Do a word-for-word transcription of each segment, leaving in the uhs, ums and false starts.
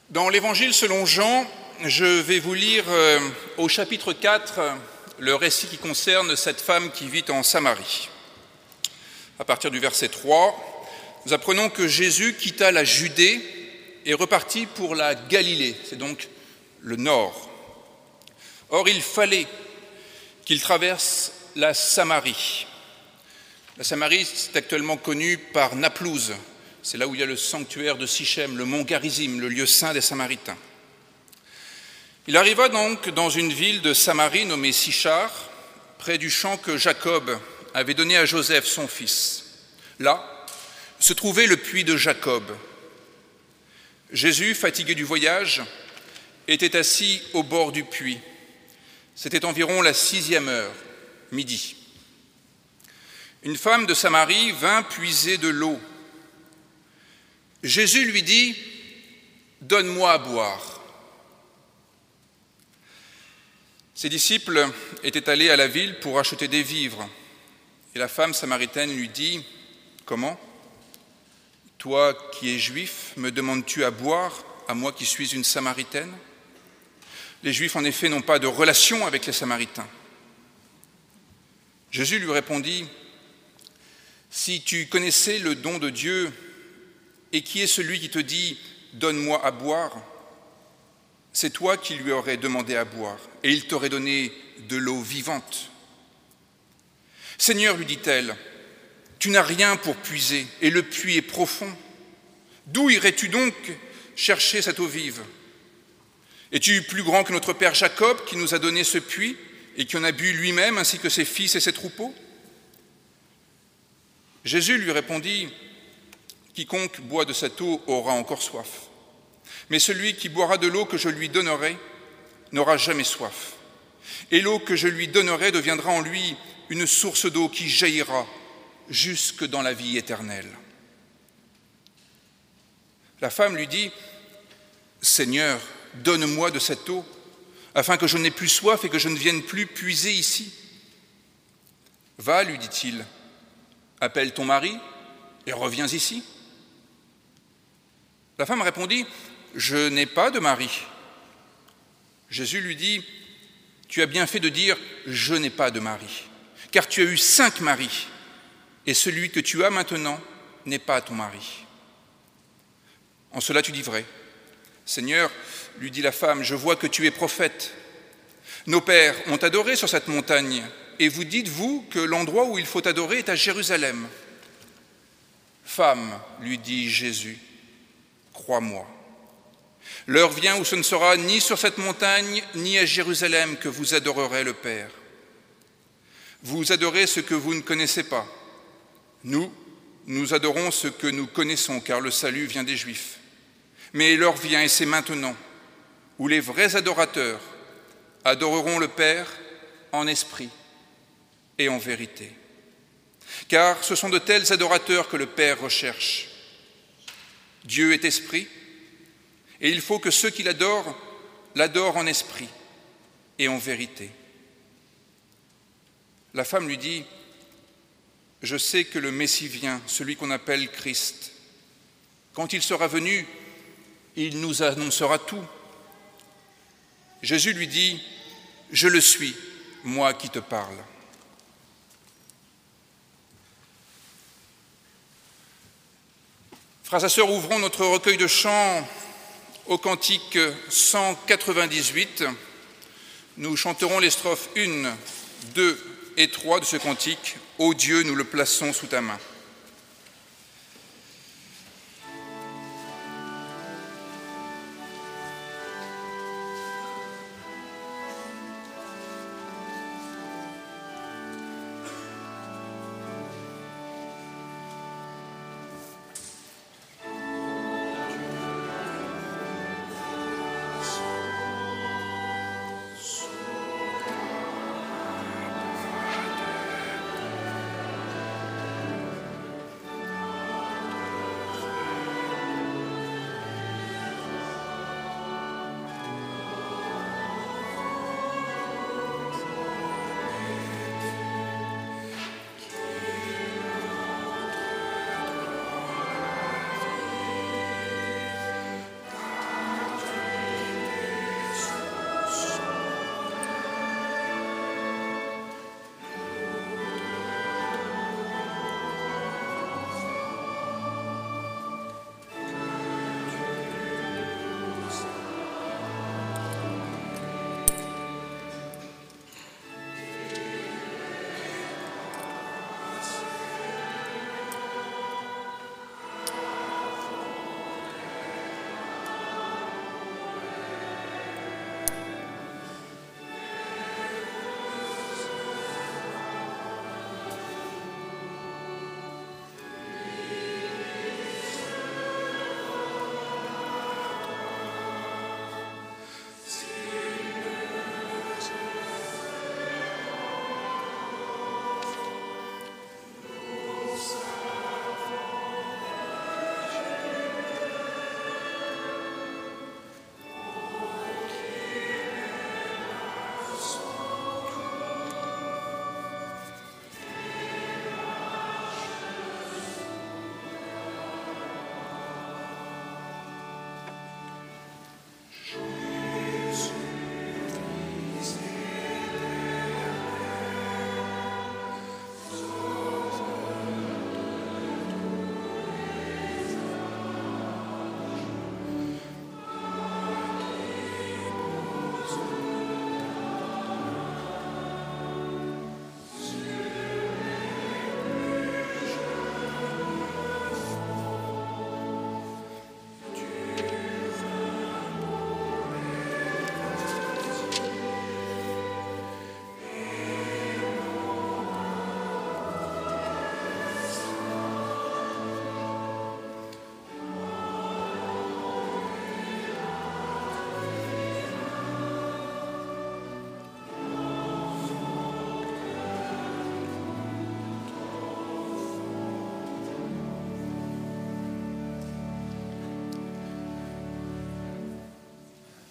Dans l'Évangile selon Jean, je vais vous lire euh, au chapitre quatre le récit qui concerne cette femme qui vit en Samarie. À partir du verset trois, nous apprenons que Jésus quitta la Judée et repartit pour la Galilée, c'est donc le nord. Or, il fallait qu'il traverse la Samarie. La Samarie, c'est actuellement connu par Naplouse. C'est là où il y a le sanctuaire de Sichem, le mont Garizim, le lieu saint des Samaritains. Il arriva donc dans une ville de Samarie nommée Sichar, près du champ que Jacob avait donné à Joseph, son fils. Là se trouvait le puits de Jacob. Jésus, fatigué du voyage, était assis au bord du puits. C'était environ la sixième heure, midi. Une femme de Samarie vint puiser de l'eau. Jésus lui dit « Donne-moi à boire ». Ses disciples étaient allés à la ville pour acheter des vivres. Et la femme samaritaine lui dit « Comment ? Toi qui es juif, me demandes-tu à boire, à moi qui suis une Samaritaine ?» Les Juifs, en effet, n'ont pas de relation avec les Samaritains. Jésus lui répondit « Si tu connaissais le don de Dieu, et qui est celui qui te dit « Donne-moi à boire », c'est toi qui lui aurais demandé à boire, et il t'aurait donné de l'eau vivante. « Seigneur, lui dit-elle, tu n'as rien pour puiser, et le puits est profond. D'où irais-tu donc chercher cette eau vive ? Es-tu plus grand que notre père Jacob, qui nous a donné ce puits, et qui en a bu lui-même, ainsi que ses fils et ses troupeaux ?» Jésus lui répondit « Quiconque boit de cette eau aura encore soif. Mais celui qui boira de l'eau que je lui donnerai n'aura jamais soif. Et l'eau que je lui donnerai deviendra en lui une source d'eau qui jaillira jusque dans la vie éternelle. » La femme lui dit « Seigneur, donne-moi de cette eau, afin que je n'ai plus soif et que je ne vienne plus puiser ici. » « Va, lui dit-il, appelle ton mari et reviens ici. » La femme répondit « Je n'ai pas de mari. » Jésus lui dit « Tu as bien fait de dire « Je n'ai pas de mari », car tu as eu cinq maris, et celui que tu as maintenant n'est pas ton mari. En cela tu dis vrai. Seigneur, lui dit la femme, je vois que tu es prophète. Nos pères ont adoré sur cette montagne, et vous dites, vous, que l'endroit où il faut adorer est à Jérusalem. Femme, lui dit Jésus, crois-moi. L'heure vient où ce ne sera ni sur cette montagne, ni à Jérusalem que vous adorerez le Père. Vous adorez ce que vous ne connaissez pas. Nous, nous adorons ce que nous connaissons, car le salut vient des Juifs. Mais l'heure vient, et c'est maintenant, où les vrais adorateurs adoreront le Père en esprit et en vérité. Car ce sont de tels adorateurs que le Père recherche. Dieu est esprit, et il faut que ceux qui l'adorent l'adorent en esprit et en vérité. La femme lui dit « Je sais que le Messie vient, celui qu'on appelle Christ. Quand il sera venu, il nous annoncera tout. » Jésus lui dit « Je le suis, moi qui te parle. » Frères et sœurs, ouvrons notre recueil de chants au cantique cent quatre-vingt-dix-huit. Nous chanterons les strophes un, deux et trois de ce cantique. « Ô Dieu, nous le plaçons sous ta main. »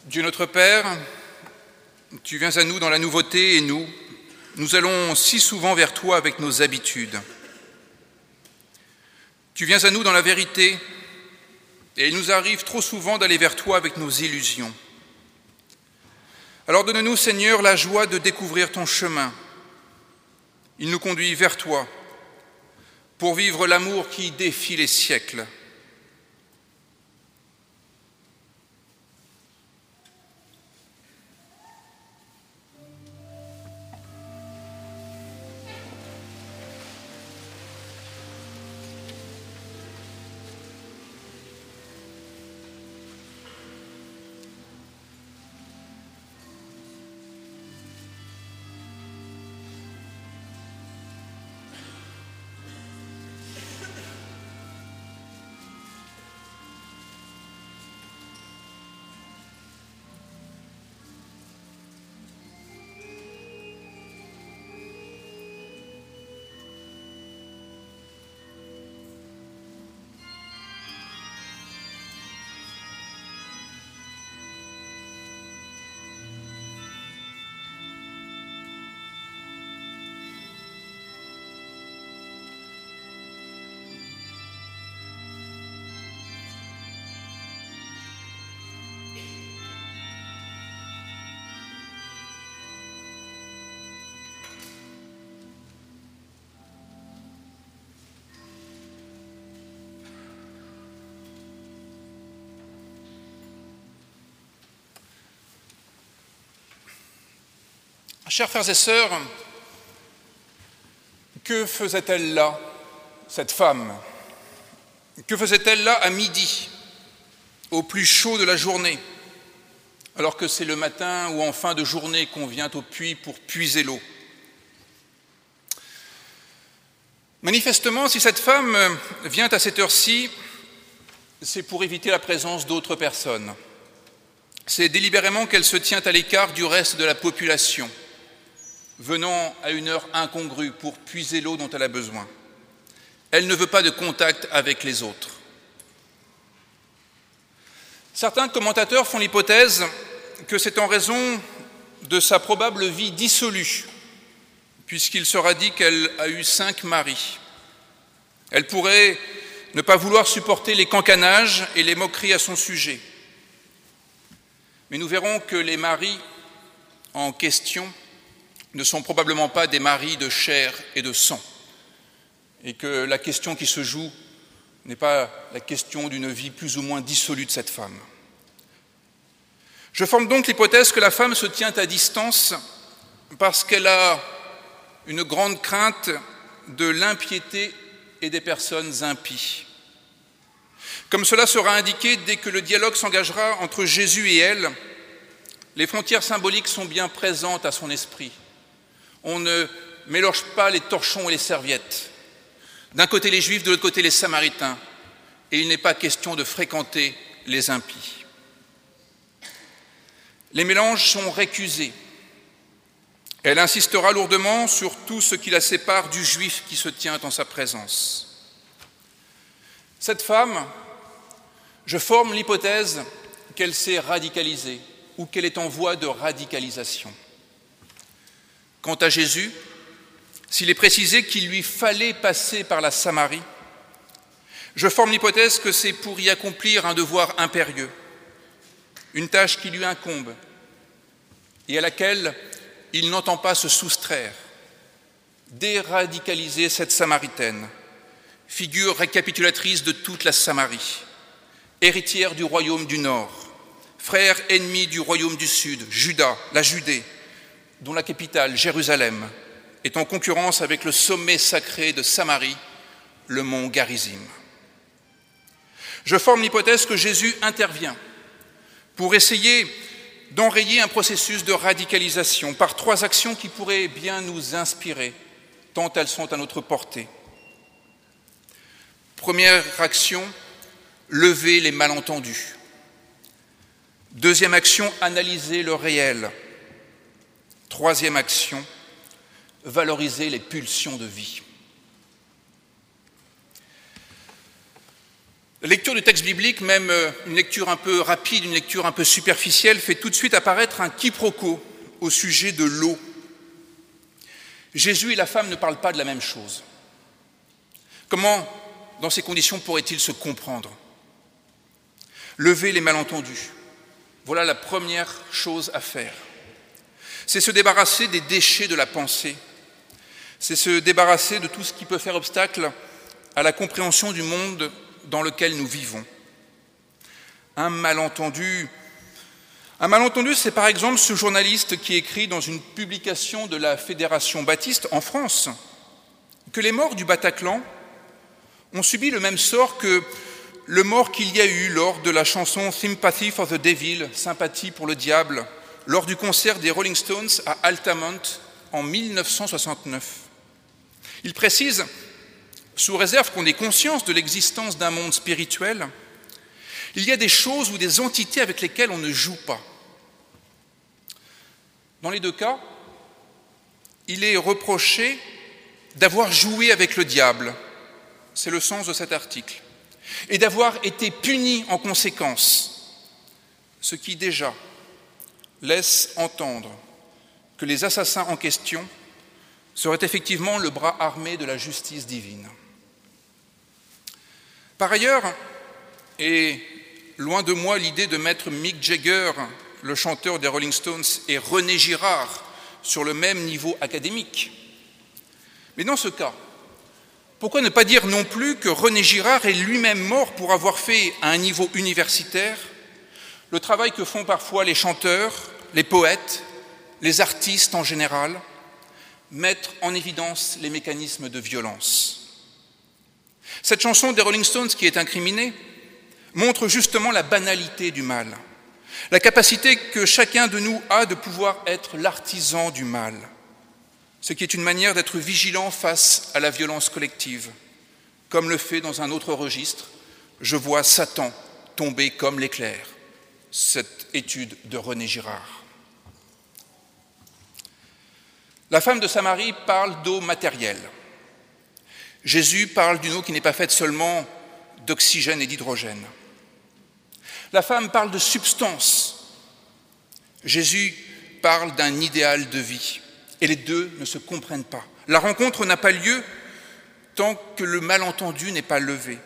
Dieu notre Père, tu viens à nous dans la nouveauté et nous, nous allons si souvent vers toi avec nos habitudes. Tu viens à nous dans la vérité et il nous arrive trop souvent d'aller vers toi avec nos illusions. Alors donne-nous, Seigneur, la joie de découvrir ton chemin. Il nous conduit vers toi pour vivre l'amour qui défie les siècles. Chers frères et sœurs, que faisait-elle là, cette femme? Que faisait-elle là à midi, au plus chaud de la journée, alors que c'est le matin ou en fin de journée qu'on vient au puits pour puiser l'eau? Manifestement, si cette femme vient à cette heure-ci, c'est pour éviter la présence d'autres personnes. C'est délibérément qu'elle se tient à l'écart du reste de la population, venant à une heure incongrue pour puiser l'eau dont elle a besoin. Elle ne veut pas de contact avec les autres. Certains commentateurs font l'hypothèse que c'est en raison de sa probable vie dissolue, puisqu'il sera dit qu'elle a eu cinq maris. Elle pourrait ne pas vouloir supporter les cancanages et les moqueries à son sujet. Mais nous verrons que les maris en question ne sont probablement pas des maris de chair et de sang, et que la question qui se joue n'est pas la question d'une vie plus ou moins dissolue de cette femme. Je forme donc l'hypothèse que la femme se tient à distance parce qu'elle a une grande crainte de l'impiété et des personnes impies. Comme cela sera indiqué dès que le dialogue s'engagera entre Jésus et elle, les frontières symboliques sont bien présentes à son esprit. On ne mélange pas les torchons et les serviettes. D'un côté les Juifs, de l'autre côté les Samaritains. Et il n'est pas question de fréquenter les impies. Les mélanges sont récusés. Elle insistera lourdement sur tout ce qui la sépare du Juif qui se tient en sa présence. Cette femme, je forme l'hypothèse qu'elle s'est radicalisée ou qu'elle est en voie de radicalisation. Quant à Jésus, s'il est précisé qu'il lui fallait passer par la Samarie, je forme l'hypothèse que c'est pour y accomplir un devoir impérieux, une tâche qui lui incombe et à laquelle il n'entend pas se soustraire, déradicaliser cette Samaritaine, figure récapitulatrice de toute la Samarie, héritière du royaume du Nord, frère ennemi du royaume du Sud, Juda, la Judée, dont la capitale, Jérusalem, est en concurrence avec le sommet sacré de Samarie, le mont Garizim. Je forme l'hypothèse que Jésus intervient pour essayer d'enrayer un processus de radicalisation par trois actions qui pourraient bien nous inspirer, tant elles sont à notre portée. Première action, lever les malentendus. Deuxième action, analyser le réel. Troisième action, valoriser les pulsions de vie. La lecture du texte biblique, même une lecture un peu rapide, une lecture un peu superficielle, fait tout de suite apparaître un quiproquo au sujet de l'eau. Jésus et la femme ne parlent pas de la même chose. Comment, dans ces conditions, pourraient-ils se comprendre? Lever les malentendus, voilà la première chose à faire. C'est se débarrasser des déchets de la pensée. C'est se débarrasser de tout ce qui peut faire obstacle à la compréhension du monde dans lequel nous vivons. Un malentendu, un malentendu, c'est par exemple ce journaliste qui écrit dans une publication de la Fédération baptiste en France que les morts du Bataclan ont subi le même sort que le mort qu'il y a eu lors de la chanson Sympathy for the Devil, Sympathie pour le diable, lors du concert des Rolling Stones à Altamont en mille neuf cent soixante-neuf. Il précise, sous réserve qu'on ait conscience de l'existence d'un monde spirituel, il y a des choses ou des entités avec lesquelles on ne joue pas. Dans les deux cas, il est reproché d'avoir joué avec le diable, c'est le sens de cet article, et d'avoir été puni en conséquence, ce qui déjà laisse entendre que les assassins en question seraient effectivement le bras armé de la justice divine. Par ailleurs, et loin de moi l'idée de mettre Mick Jagger, le chanteur des Rolling Stones, et René Girard sur le même niveau académique, mais dans ce cas, pourquoi ne pas dire non plus que René Girard est lui-même mort pour avoir fait, à un niveau universitaire, le travail que font parfois les chanteurs, les poètes, les artistes en général, mettre en évidence les mécanismes de violence. Cette chanson des Rolling Stones qui est incriminée montre justement la banalité du mal, la capacité que chacun de nous a de pouvoir être l'artisan du mal, ce qui est une manière d'être vigilant face à la violence collective, comme le fait dans un autre registre « Je vois Satan tomber comme l'éclair », cette étude de René Girard. La femme de Samarie parle d'eau matérielle. Jésus parle d'une eau qui n'est pas faite seulement d'oxygène et d'hydrogène. La femme parle de substance. Jésus parle d'un idéal de vie. Et les deux ne se comprennent pas. La rencontre n'a pas lieu tant que le malentendu n'est pas levé.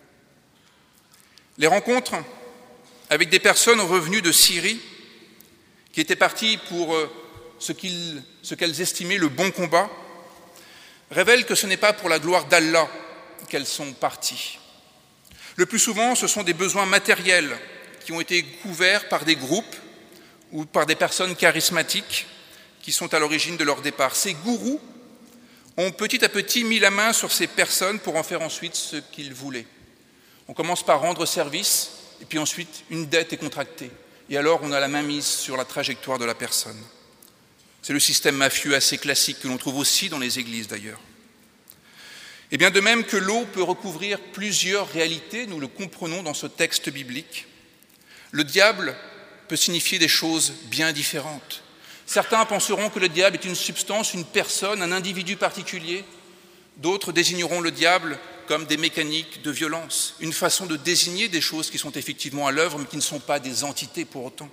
Les rencontres avec des personnes revenues de Syrie, qui étaient parties pour ce, qu'ils, ce qu'elles estimaient le bon combat, révèlent que ce n'est pas pour la gloire d'Allah qu'elles sont parties. Le plus souvent, ce sont des besoins matériels qui ont été couverts par des groupes ou par des personnes charismatiques qui sont à l'origine de leur départ. Ces gourous ont petit à petit mis la main sur ces personnes pour en faire ensuite ce qu'ils voulaient. On commence par rendre service, et puis ensuite une dette est contractée. Et alors on a la main mise sur la trajectoire de la personne. C'est le système mafieux assez classique que l'on trouve aussi dans les églises d'ailleurs. Et bien de même que l'eau peut recouvrir plusieurs réalités, nous le comprenons dans ce texte biblique, le diable peut signifier des choses bien différentes. Certains penseront que le diable est une substance, une personne, un individu particulier. D'autres désigneront le diable comme des mécaniques de violence, une façon de désigner des choses qui sont effectivement à l'œuvre, mais qui ne sont pas des entités pour autant.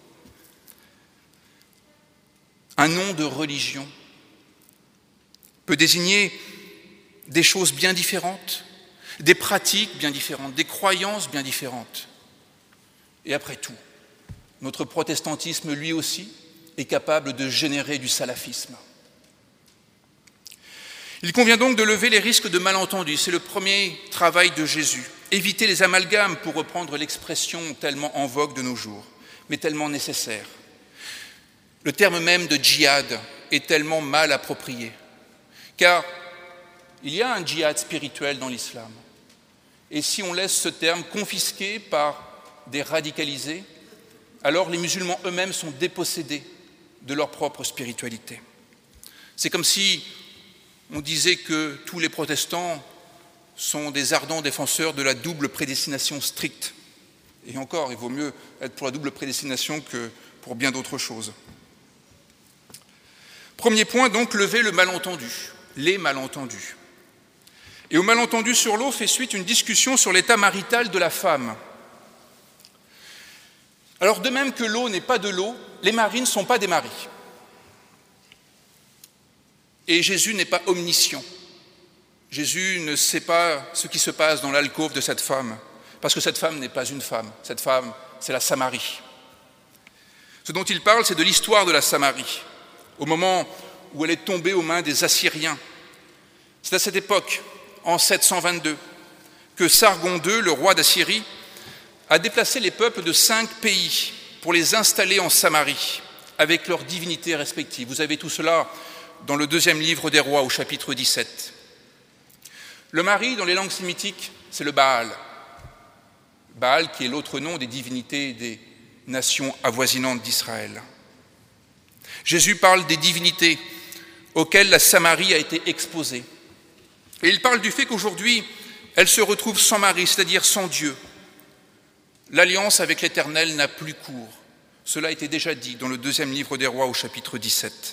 Un nom de religion peut désigner des choses bien différentes, des pratiques bien différentes, des croyances bien différentes. Et après tout, notre protestantisme, lui aussi, est capable de générer du salafisme. Il convient donc de lever les risques de malentendus. C'est le premier travail de Jésus. Éviter les amalgames, pour reprendre l'expression tellement en vogue de nos jours, mais tellement nécessaire. Le terme même de djihad est tellement mal approprié, car il y a un djihad spirituel dans l'islam. Et si on laisse ce terme confisqué par des radicalisés, alors les musulmans eux-mêmes sont dépossédés de leur propre spiritualité. C'est comme si on disait que tous les protestants sont des ardents défenseurs de la double prédestination stricte. Et encore, il vaut mieux être pour la double prédestination que pour bien d'autres choses. Premier point, donc, lever le malentendu, les malentendus. Et au malentendu sur l'eau fait suite une discussion sur l'état marital de la femme. Alors de même que l'eau n'est pas de l'eau, les maris ne sont pas des maris. Et Jésus n'est pas omniscient. Jésus ne sait pas ce qui se passe dans l'alcôve de cette femme, parce que cette femme n'est pas une femme. Cette femme, c'est la Samarie. Ce dont il parle, c'est de l'histoire de la Samarie, au moment où elle est tombée aux mains des Assyriens. C'est à cette époque, en sept cent vingt-deux, que Sargon deux, le roi d'Assyrie, a déplacé les peuples de cinq pays pour les installer en Samarie, avec leurs divinités respectives. Vous avez tout cela dans le deuxième livre des rois, au chapitre dix-sept. Le mari, dans les langues sémitiques, c'est le Baal. Baal qui est l'autre nom des divinités des nations avoisinantes d'Israël. Jésus parle des divinités auxquelles la Samarie a été exposée. Et il parle du fait qu'aujourd'hui, elle se retrouve sans mari, c'est-à-dire sans Dieu. L'alliance avec l'Éternel n'a plus cours. Cela a été déjà dit dans le deuxième livre des rois, au chapitre dix-sept.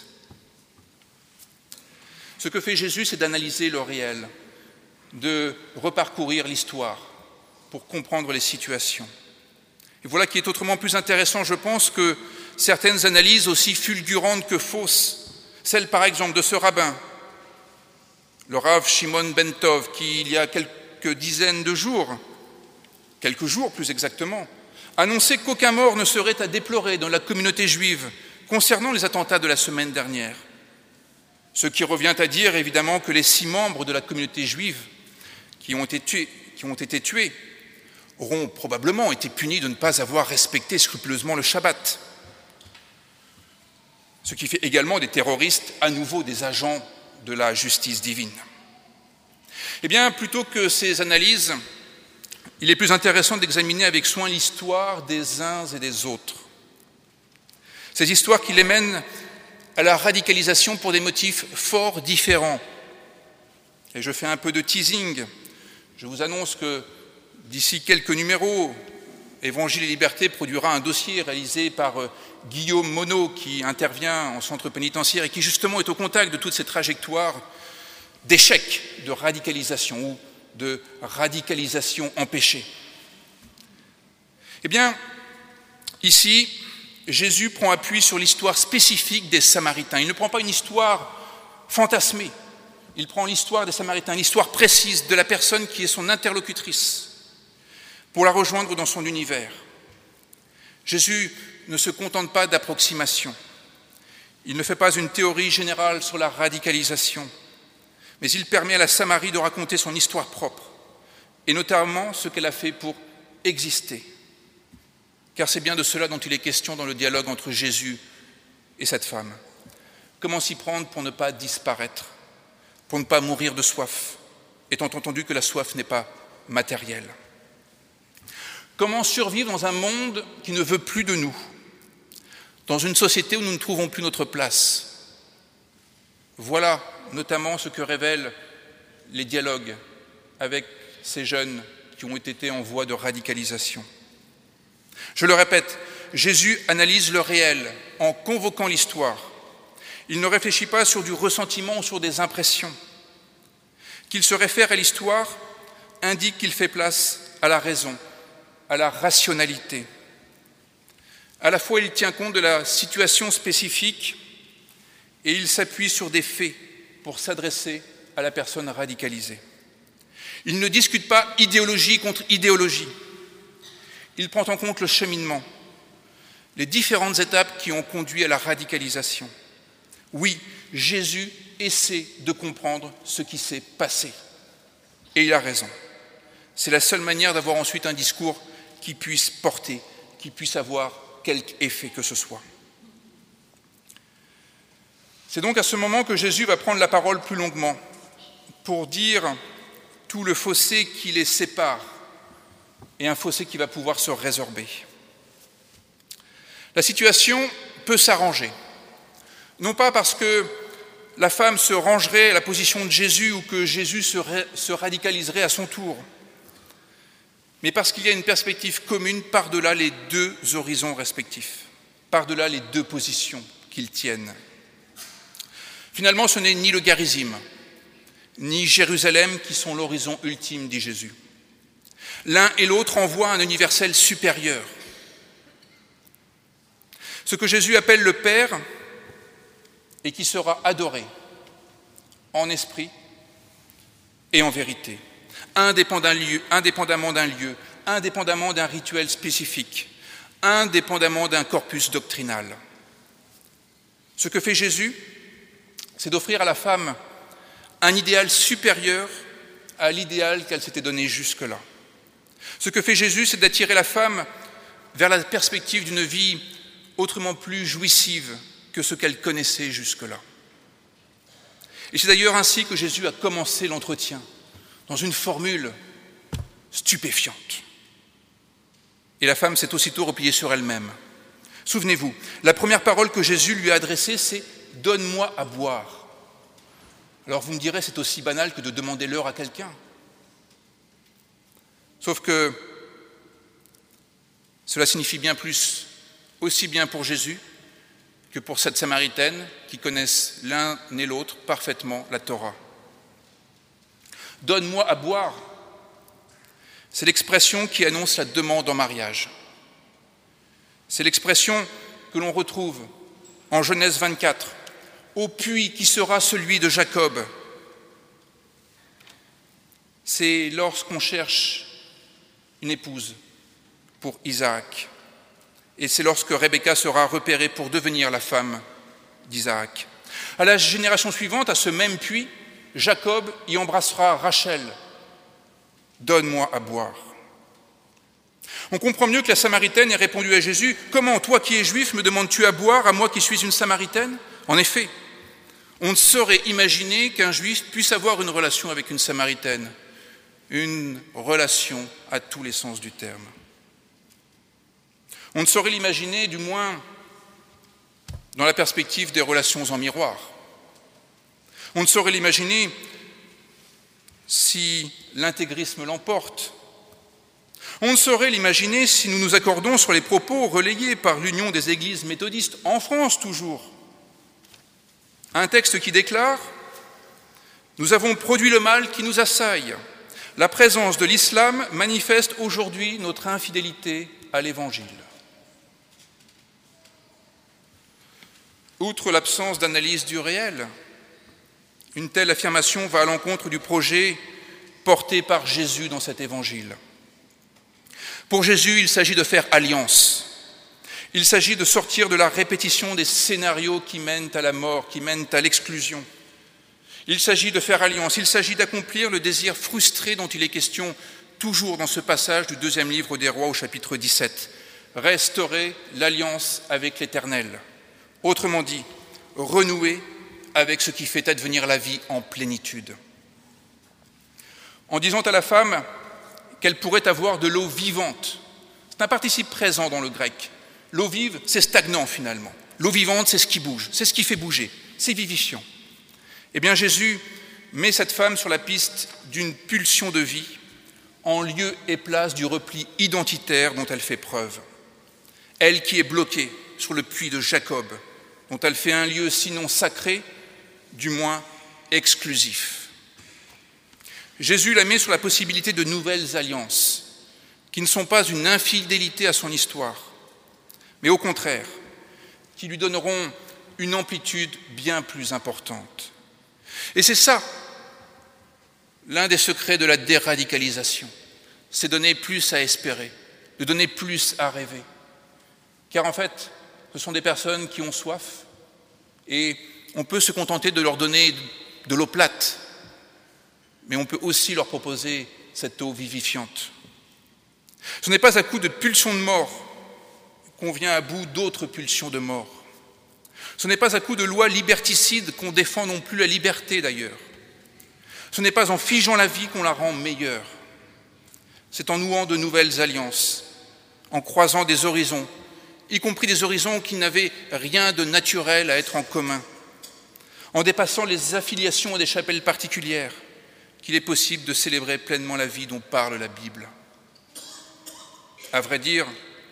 Ce que fait Jésus, c'est d'analyser le réel, de reparcourir l'histoire pour comprendre les situations. Et voilà qui est autrement plus intéressant, je pense, que certaines analyses aussi fulgurantes que fausses, celle par exemple de ce rabbin, le Rav Shimon ben Tov, qui il y a quelques dizaines de jours, quelques jours plus exactement, annonçait qu'aucun mort ne serait à déplorer dans la communauté juive concernant les attentats de la semaine dernière. Ce qui revient à dire évidemment que les six membres de la communauté juive qui ont été tués, qui ont été tués auront probablement été punis de ne pas avoir respecté scrupuleusement le Shabbat. Ce qui fait également des terroristes à nouveau des agents de la justice divine. Eh bien, plutôt que ces analyses, il est plus intéressant d'examiner avec soin l'histoire des uns et des autres. Ces histoires qui les mènent à la radicalisation pour des motifs fort différents. Et je fais un peu de teasing. Je vous annonce que d'ici quelques numéros, Évangile et Liberté produira un dossier réalisé par Guillaume Monod, qui intervient en centre pénitentiaire et qui justement est au contact de toutes ces trajectoires d'échecs de radicalisation ou de radicalisation empêchée. Eh bien, ici, Jésus prend appui sur l'histoire spécifique des Samaritains. Il ne prend pas une histoire fantasmée, il prend l'histoire des Samaritains, l'histoire précise de la personne qui est son interlocutrice, pour la rejoindre dans son univers. Jésus ne se contente pas d'approximations. Il ne fait pas une théorie générale sur la radicalisation, mais il permet à la Samarie de raconter son histoire propre, et notamment ce qu'elle a fait pour exister. Car c'est bien de cela dont il est question dans le dialogue entre Jésus et cette femme. Comment s'y prendre pour ne pas disparaître, pour ne pas mourir de soif, étant entendu que la soif n'est pas matérielle. Comment survivre dans un monde qui ne veut plus de nous, dans une société où nous ne trouvons plus notre place. Voilà notamment ce que révèlent les dialogues avec ces jeunes qui ont été en voie de radicalisation. Je le répète, Jésus analyse le réel en convoquant l'histoire. Il ne réfléchit pas sur du ressentiment ou sur des impressions. Qu'il se réfère à l'histoire indique qu'il fait place à la raison, à la rationalité. À la fois, il tient compte de la situation spécifique et il s'appuie sur des faits pour s'adresser à la personne radicalisée. Il ne discute pas idéologie contre idéologie. Il prend en compte le cheminement, les différentes étapes qui ont conduit à la radicalisation. Oui, Jésus essaie de comprendre ce qui s'est passé. Et il a raison. C'est la seule manière d'avoir ensuite un discours qui puisse porter, qui puisse avoir quelque effet que ce soit. C'est donc à ce moment que Jésus va prendre la parole plus longuement pour dire tout le fossé qui les sépare et un fossé qui va pouvoir se résorber. La situation peut s'arranger, non pas parce que la femme se rangerait à la position de Jésus ou que Jésus se, ra- se radicaliserait à son tour, mais parce qu'il y a une perspective commune par-delà les deux horizons respectifs, par-delà les deux positions qu'ils tiennent. Finalement, ce n'est ni le charisme, ni Jérusalem qui sont l'horizon ultime, dit Jésus. L'un et l'autre envoient un universel supérieur. Ce que Jésus appelle le Père et qui sera adoré en esprit et en vérité, indépendamment d'un lieu, indépendamment d'un rituel spécifique, indépendamment d'un corpus doctrinal. Ce que fait Jésus, c'est d'offrir à la femme un idéal supérieur à l'idéal qu'elle s'était donné jusque-là. Ce que fait Jésus, c'est d'attirer la femme vers la perspective d'une vie autrement plus jouissive que ce qu'elle connaissait jusque-là. Et c'est d'ailleurs ainsi que Jésus a commencé l'entretien, dans une formule stupéfiante. Et la femme s'est aussitôt repliée sur elle-même. Souvenez-vous, la première parole que Jésus lui a adressée, c'est « Donne-moi à boire ». Alors vous me direz, c'est aussi banal que de demander l'heure à quelqu'un. Sauf que cela signifie bien plus, aussi bien pour Jésus que pour cette Samaritaine qui connaissent l'un et l'autre parfaitement la Torah. « Donne-moi à boire », c'est l'expression qui annonce la demande en mariage. C'est l'expression que l'on retrouve en Genèse vingt-quatre, « Au puits qui sera celui de Jacob ». C'est lorsqu'on cherche une épouse pour Isaac. Et c'est lorsque Rebecca sera repérée pour devenir la femme d'Isaac. À la génération suivante, à ce même puits, Jacob y embrassera Rachel. « Donne-moi à boire ». On comprend mieux que la Samaritaine ait répondu à Jésus « Comment, toi qui es juif, me demandes-tu à boire, à moi qui suis une Samaritaine ?» En effet, on ne saurait imaginer qu'un juif puisse avoir une relation avec une Samaritaine, une relation à tous les sens du terme. On ne saurait l'imaginer, du moins, dans la perspective des relations en miroir. On ne saurait l'imaginer si l'intégrisme l'emporte. On ne saurait l'imaginer si nous nous accordons sur les propos relayés par l'Union des Églises méthodistes, en France toujours. Un texte qui déclare « Nous avons produit le mal qui nous assaille. La présence de l'islam manifeste aujourd'hui notre infidélité à l'Évangile. » Outre l'absence d'analyse du réel, une telle affirmation va à l'encontre du projet porté par Jésus dans cet évangile. Pour Jésus, il s'agit de faire alliance. Il s'agit de sortir de la répétition des scénarios qui mènent à la mort, qui mènent à l'exclusion. Il s'agit de faire alliance, il s'agit d'accomplir le désir frustré dont il est question toujours dans ce passage du deuxième livre des Rois au chapitre dix-sept. Restaurer l'alliance avec l'Éternel. Autrement dit, renouer avec ce qui fait advenir la vie en plénitude. En disant à la femme qu'elle pourrait avoir de l'eau vivante, c'est un participe présent dans le grec. L'eau vive, c'est stagnant finalement. L'eau vivante, c'est ce qui bouge, c'est ce qui fait bouger, c'est vivifiant. Eh bien, Jésus met cette femme sur la piste d'une pulsion de vie en lieu et place du repli identitaire dont elle fait preuve. Elle qui est bloquée sur le puits de Jacob, dont elle fait un lieu sinon sacré, du moins exclusif. Jésus la met sur la possibilité de nouvelles alliances, qui ne sont pas une infidélité à son histoire, mais au contraire, qui lui donneront une amplitude bien plus importante. Et c'est ça, l'un des secrets de la déradicalisation, c'est donner plus à espérer, de donner plus à rêver. Car en fait, ce sont des personnes qui ont soif et on peut se contenter de leur donner de l'eau plate, mais on peut aussi leur proposer cette eau vivifiante. Ce n'est pas à coup de pulsions de mort qu'on vient à bout d'autres pulsions de mort. Ce n'est pas à coup de lois liberticides qu'on défend non plus la liberté d'ailleurs. Ce n'est pas en figeant la vie qu'on la rend meilleure. C'est en nouant de nouvelles alliances, en croisant des horizons, y compris des horizons qui n'avaient rien de naturel à être en commun, en dépassant les affiliations à des chapelles particulières, qu'il est possible de célébrer pleinement la vie dont parle la Bible. À vrai dire,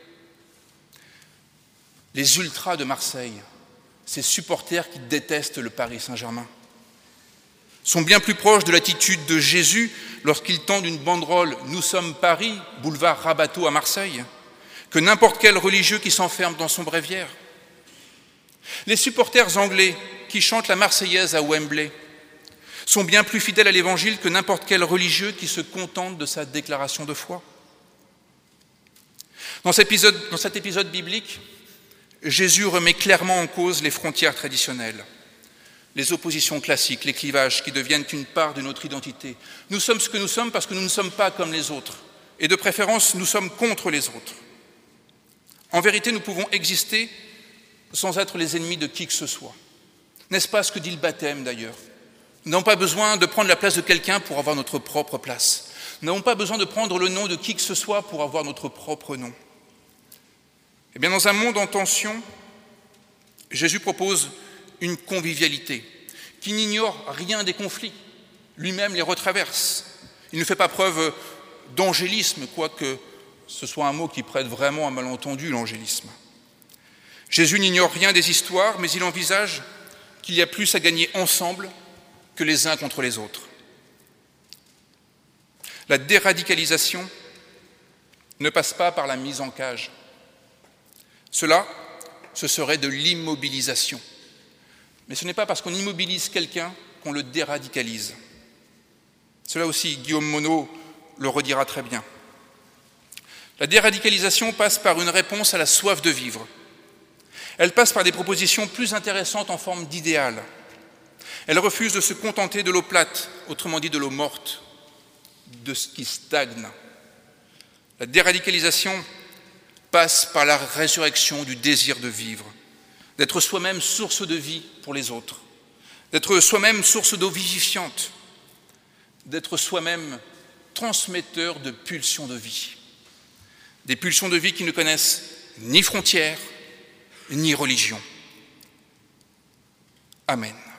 les ultras de Marseille, ces supporters qui détestent le Paris Saint-Germain, sont bien plus proches de l'attitude de Jésus lorsqu'il tend une banderole « Nous sommes Paris, boulevard Rabateau à Marseille », que n'importe quel religieux qui s'enferme dans son bréviaire. Les supporters anglais qui chantent la Marseillaise à Wembley sont bien plus fidèles à l'Évangile que n'importe quel religieux qui se contente de sa déclaration de foi. Dans cet épisode, dans cet épisode biblique, Jésus remet clairement en cause les frontières traditionnelles, les oppositions classiques, les clivages qui deviennent une part de notre identité. Nous sommes ce que nous sommes parce que nous ne sommes pas comme les autres, et de préférence, nous sommes contre les autres. En vérité, nous pouvons exister sans être les ennemis de qui que ce soit. N'est-ce pas ce que dit le baptême d'ailleurs ? Nous n'avons pas besoin de prendre la place de quelqu'un pour avoir notre propre place. Nous n'avons pas besoin de prendre le nom de qui que ce soit pour avoir notre propre nom. Eh bien, dans un monde en tension, Jésus propose une convivialité qui n'ignore rien des conflits, lui-même les retraverse. Il ne fait pas preuve d'angélisme, quoique ce soit un mot qui prête vraiment à malentendu, l'angélisme. Jésus n'ignore rien des histoires, mais il envisage qu'il y a plus à gagner ensemble que les uns contre les autres. La déradicalisation ne passe pas par la mise en cage. Cela, ce serait de l'immobilisation. Mais ce n'est pas parce qu'on immobilise quelqu'un qu'on le déradicalise. Cela aussi, Guillaume Monod le redira très bien. La déradicalisation passe par une réponse à la soif de vivre. Elle passe par des propositions plus intéressantes en forme d'idéal. Elle refuse de se contenter de l'eau plate, autrement dit de l'eau morte, de ce qui stagne. La déradicalisation passe par la résurrection du désir de vivre, d'être soi-même source de vie pour les autres, d'être soi-même source d'eau vivifiante, d'être soi-même transmetteur de pulsions de vie. Des pulsions de vie qui ne connaissent ni frontières, ni religion. Amen.